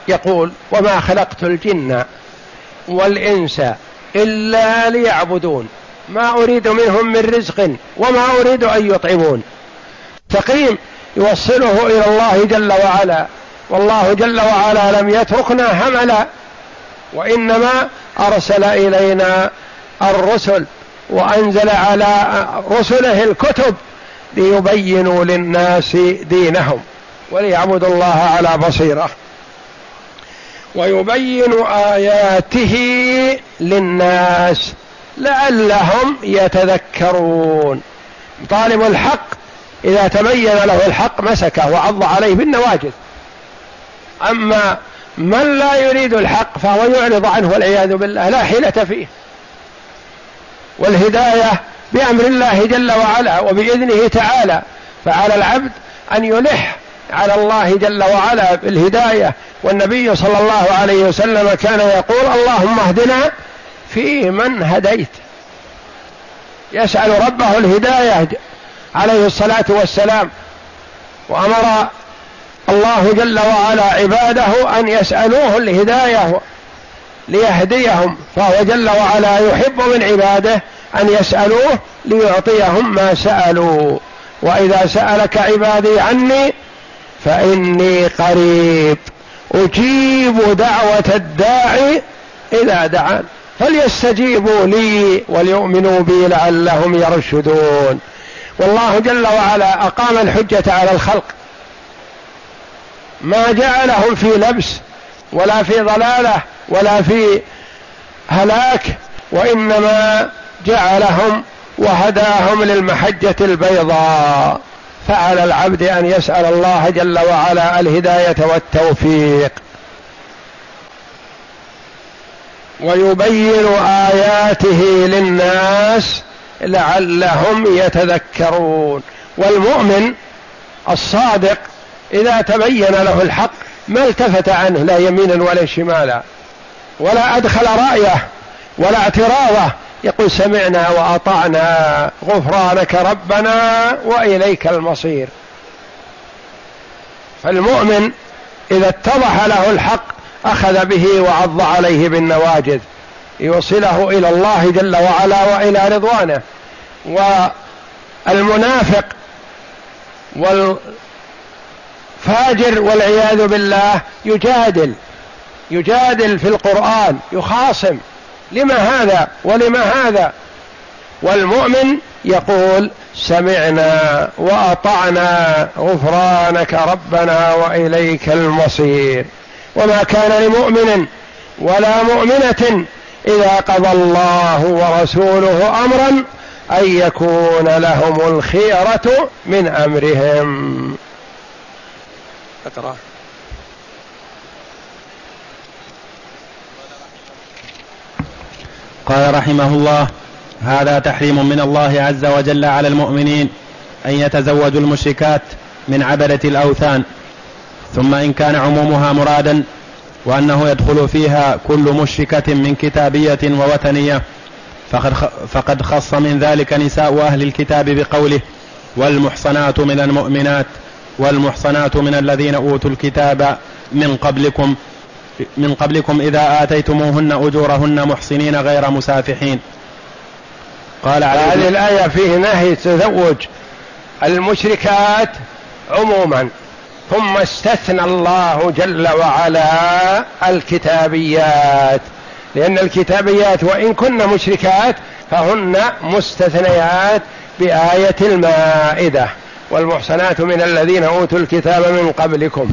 يقول: وما خلقت الجن والإنس إلا ليعبدون ما أريد منهم من رزق وما أريد أن يطعمون. تقييم يوصله إلى الله جل وعلا، والله جل وعلا لم يتركنا هملا، وإنما أرسل إلينا الرسل وأنزل على رسله الكتب ليبينوا للناس دينهم وليعبدوا الله على بصيرة، ويبين آياته للناس لعلهم يتذكرون. طالب الحق إذا تبين له الحق مسكه وعض عليه بالنواجذ، أما من لا يريد الحق فهو يعرض عنه والعياذ بالله، لا حيلة فيه. والهداية بأمر الله جل وعلا وبإذنه تعالى، فعلى العبد أن يلح على الله جل وعلا بالهداية. والنبي صلى الله عليه وسلم كان يقول: اللهم اهدنا فيمن هديت، يسأل ربه الهداية عليه الصلاة والسلام. وأمر الله جل وعلا عباده أن يسألوه الهداية ليهديهم، فهو جل وعلا يحب من عباده أن يسألوه ليعطيهم ما سألوا. وإذا سألك عبادي عني فإني قريب أجيب دعوة الداعي إذا دعان فليستجيبوا لي وليؤمنوا بي لعلهم يرشدون. والله جل وعلا أقام الحجة على الخلق، ما جعلهم في لبس ولا في ضلالة ولا في هلاك، وإنما جعلهم وهداهم للمحجة البيضاء. فعلى العبد أن يسأل الله جل وعلا الهداية والتوفيق. ويبين آياته للناس لعلهم يتذكرون. والمؤمن الصادق إذا تبين له الحق ما التفت عنه لا يمينا ولا شمالا، ولا أدخل رأيه ولا اعتراضه، يقول: سمعنا وأطعنا غفرانك ربنا وإليك المصير. فالمؤمن إذا اتضح له الحق أخذ به وعض عليه بالنواجذ، يوصله إلى الله جل وعلا وإلى رضوانه. والمنافق والفاجر والعياذ بالله يجادل في القرآن، يخاصم: لما هذا ولما هذا؟ والمؤمن يقول: سمعنا وأطعنا غفرانك ربنا وإليك المصير. وما كان لمؤمن ولا مؤمنة إذا قضى الله ورسوله أمرا أن يكون لهم الخيرة من أمرهم. أقرأ. قال رحمه الله: هذا تحريم من الله عز وجل على المؤمنين أن يتزوجوا المشركات من عبدة الأوثان. ثم إن كان عمومها مرادا وأنه يدخل فيها كل مشركة من كتابية ووثنية، فقد خص من ذلك نساء أهل الكتاب بقوله: والمحصنات من المؤمنات والمحصنات من الذين أوتوا الكتاب من قبلكم إذا آتيتموهن أجورهن محصنين غير مسافحين. قال هذه الآية فيه نهي تزوج المشركات عموما، ثم استثنى الله جل وعلا الكتابيات، لأن الكتابيات وإن كن مشركات فهن مستثنيات بآية المائدة: والمحصنات من الذين أوتوا الكتاب من قبلكم.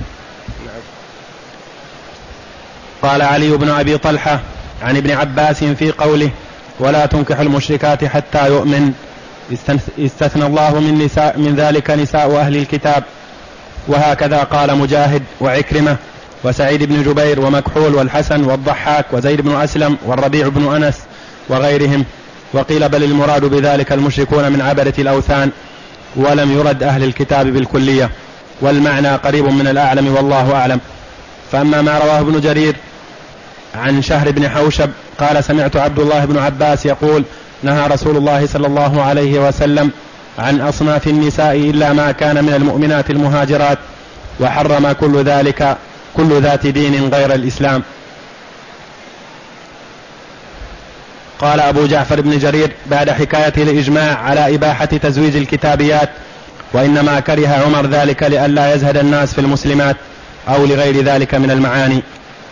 قال علي بن أبي طلحة عن ابن عباس في قوله: ولا تنكح المشركات حتى يؤمن، استثنى الله من ذلك نساء أهل الكتاب. وهكذا قال مجاهد وعكرمة وسعيد بن جبير ومكحول والحسن والضحاك وزيد بن أسلم والربيع بن أنس وغيرهم. وقيل بل المراد بذلك المشركون من عبدة الأوثان، ولم يرد أهل الكتاب بالكلية، والمعنى قريب من الأعلم والله أعلم. فأما ما رواه ابن جرير عن شهر بن حوشب قال: سمعت عبد الله بن عباس يقول: نهى رسول الله صلى الله عليه وسلم عن أصناف النساء إلا ما كان من المؤمنات المهاجرات، وحرم كل ذلك كل ذات دين غير الإسلام. قال أبو جعفر بن جرير بعد حكاية الإجماع على إباحة تزويج الكتابيات: وإنما كره عمر ذلك لئلا يزهد الناس في المسلمات أو لغير ذلك من المعاني.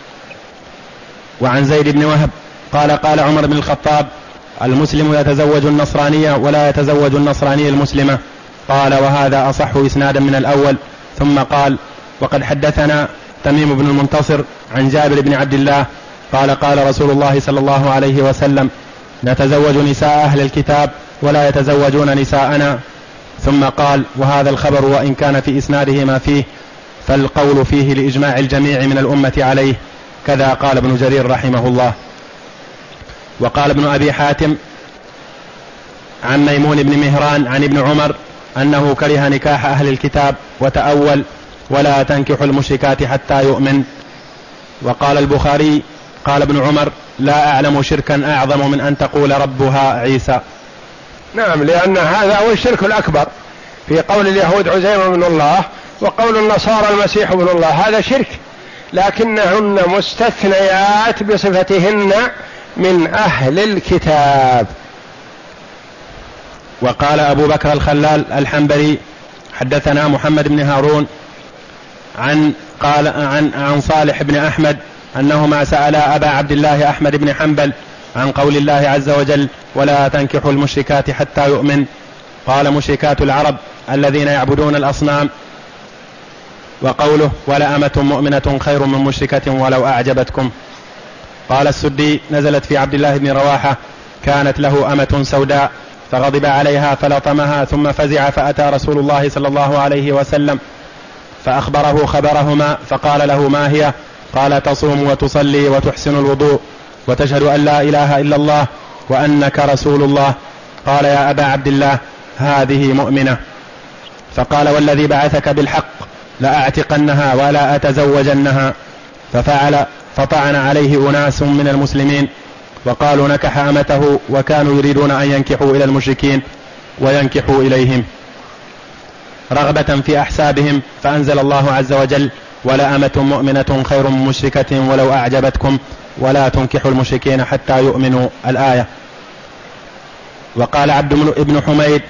وعن زيد بن وهب قال: قال عمر بن الخطاب: المسلم يتزوج النصرانية ولا يتزوج النصرانية المسلمة. قال: وهذا أصح إسنادا من الأول. ثم قال: وقد حدثنا تميم بن المنتصر عن جابر بن عبد الله قال: قال رسول الله صلى الله عليه وسلم: نتزوج نساء أهل الكتاب ولا يتزوجون نساءنا. ثم قال: وهذا الخبر وإن كان في إسناده ما فيه فالقول فيه لإجماع الجميع من الأمة عليه. كذا قال ابن جرير رحمه الله. وقال ابن أبي حاتم عن ميمون بن مهران عن ابن عمر أنه كره نكاح أهل الكتاب وتأول: ولا تنكحوا المشركات حتى يؤمن. وقال البخاري: قال ابن عمر: لا أعلم شركا أعظم من أن تقول ربها عيسى. نعم، لأن هذا هو الشرك الأكبر في قول اليهود عزير بن الله، وقول النصارى المسيح بن الله، هذا شرك، لكنهن مستثنيات بصفتهن من أهل الكتاب. وقال أبو بكر الخلال الحنبلي: حدثنا محمد بن هارون عن صالح بن أحمد أنهما سألا أبا عبد الله أحمد بن حنبل عن قول الله عز وجل: ولا تنكحوا المشركات حتى يؤمن. قال: مشركات العرب الذين يعبدون الأصنام. وقوله: ولا أمة مؤمنة خير من مشركة ولو أعجبتكم. قال السدي: نزلت في عبد الله بن رواحة: كانت له أمة سوداء فغضب عليها فلطمها ثم فزع فأتى رسول الله صلى الله عليه وسلم فأخبره خبرهما فقال له: ما هي؟ قال: تصوم وتصلي وتحسن الوضوء وتشهد أن لا إله إلا الله وأنك رسول الله. قال: يا أبا عبد الله، هذه مؤمنة. فقال: والذي بعثك بالحق لأعتقنها ولا أتزوجنها. ففعل، فطعن عليه أناس من المسلمين وقالوا: نكح أمته، وكانوا يريدون أن ينكحوا إلى المشركين وينكحوا إليهم رغبة في أحسابهم. فأنزل الله عز وجل: ولا أمة مؤمنة خير من مشركة ولو أعجبتكم ولا تنكحوا المشركين حتى يؤمنوا. الآية. وقال عبد بن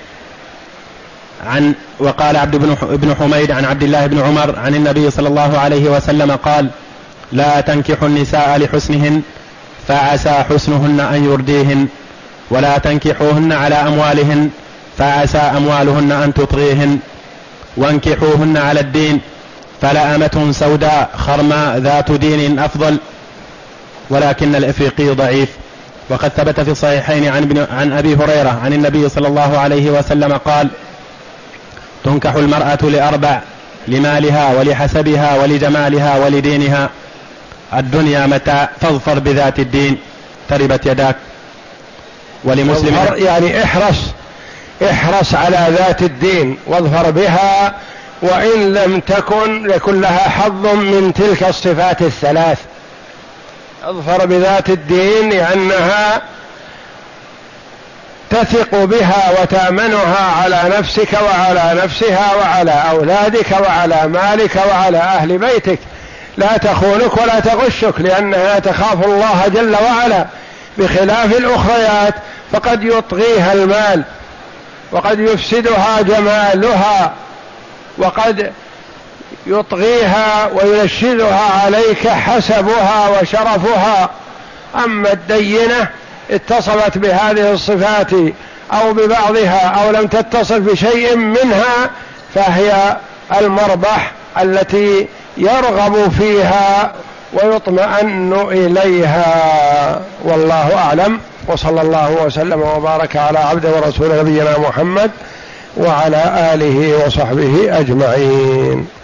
حميد عن عبد الله بن عمر عن النبي صلى الله عليه وسلم قال: لا تنكحوا النساء لحسنهن فعسى حسنهن أن يرديهن، ولا تنكحوهن على أموالهن فعسى أموالهن أن تطغيهن، وانكحوهن على الدين، فلا أمة سوداء خرماء ذات دين أفضل، ولكن الإفريقي ضعيف. وقد ثبت في الصحيحين عن أبي هريرة عن النبي صلى الله عليه وسلم قال: تنكح المرأة لأربع: لمالها ولحسبها ولجمالها ولدينها. الدنيا متاع فاظفر بذات الدين تربت يداك. ولمسلم يعني احرص على ذات الدين واظفر بها، وإن لم تكن لكن لها حظ من تلك الصفات الثلاث. اظفر بذات الدين لأنها تثق بها وتأمنها على نفسك وعلى نفسها وعلى أولادك وعلى مالك وعلى أهل بيتك، لا تخونك ولا تغشك، لأنها تخاف الله جل وعلا، بخلاف الأخريات فقد يطغيها المال وقد يفسدها جمالها وقد يطغيها وينشدها عليك حسبها وشرفها. أما الدينة اتصلت بهذه الصفات أو ببعضها أو لم تتصل بشيء منها فهي المربح التي يرغب فيها ويطمئن إليها. والله أعلم، وصلى الله وسلم وبارك على عبده ورسول نبينا محمد وعلى آله وصحبه أجمعين.